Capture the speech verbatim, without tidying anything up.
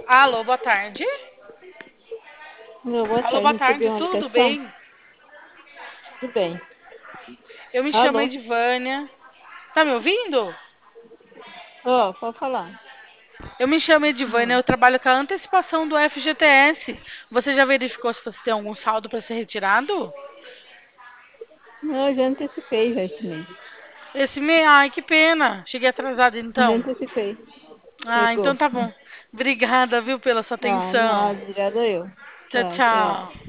Alô, boa tarde. Meu, boa Alô, tarde, boa recebi tarde, uma tudo ligação. bem? Tudo bem. Eu me chamo Alô? Edvânia. Tá me ouvindo? Ó, pode falar. Eu me chamo Edvânia, Hum. eu trabalho com a antecipação do F G T S. Você já verificou se você tem algum saldo para ser retirado? Não, eu já antecipei já esse mês. Esse mês, ai, que pena. Cheguei atrasada Já então. antecipei. Ah, então Chegou. tá bom. Obrigada, viu, pela sua Tá, atenção. nada, obrigada eu. Tchau, Tá, tchau. tchau.